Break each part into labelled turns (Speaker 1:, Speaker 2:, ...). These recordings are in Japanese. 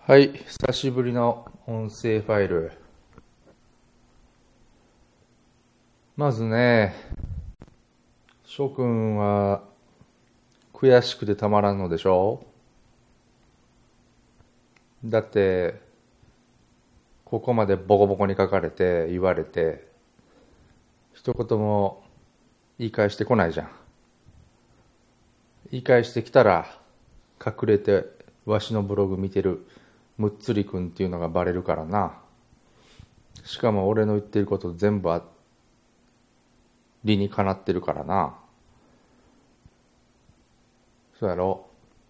Speaker 1: はい、久しぶりの音声ファイル。まずね、諸君は悔しくてたまらんのでしょう。だって、ここまでボコボコに書かれて言われて、一言も言い返してこないじゃん。言い返してきたら、隠れてわしのブログ見てるむっつりくんっていうのがバレるからな。しかも俺の言ってること全部理にかなってるからな。そうやろ。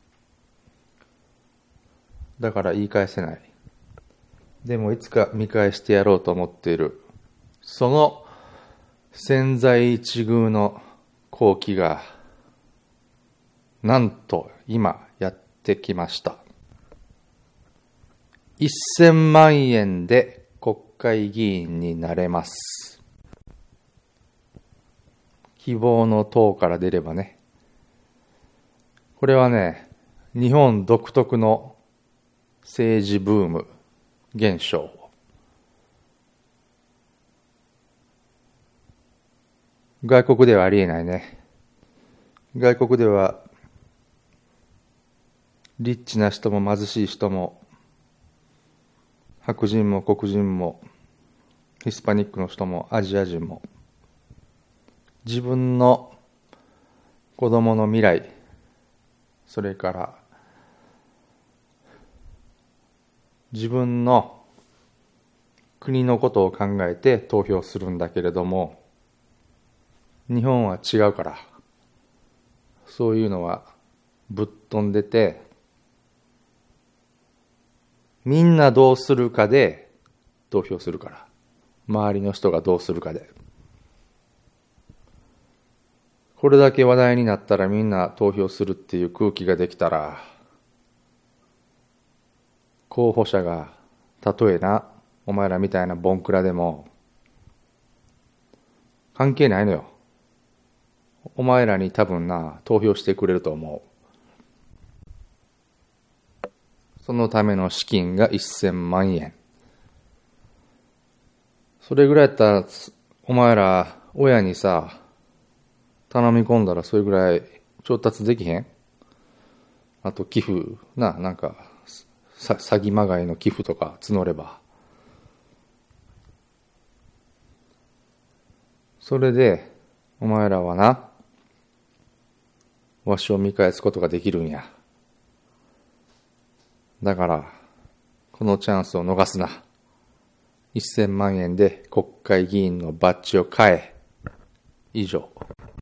Speaker 1: だから言い返せない。でもいつか見返してやろうと思っている。その千載一遇の好機がなんと今やってきました。1000万円で国会議員になれます。希望の党から出ればね。これはね、日本独特の政治ブーム現象。外国ではありえないね。外国ではリッチな人も貧しい人も白人も黒人もヒスパニックの人もアジア人も自分の子供の未来、それから自分の国のことを考えて投票するんだけれども、日本は違うから、そういうのはぶっ飛んでて、みんなどうするかで投票するから。周りの人がどうするかで。これだけ話題になったらみんな投票するっていう空気ができたら、候補者が、たとえな、お前らみたいなボンクラでも、関係ないのよ。お前らに多分な、投票してくれると思う。そのための資金が1000万円。それぐらいやったら、お前ら、親にさ、頼み込んだらそれぐらい調達できへん？あと寄付、なんか、詐欺まがいの寄付とか募れば。それで、お前らはな、わしを見返すことができるんや。だから、このチャンスを逃すな。1000万円で国会議員のバッジを買え。以上。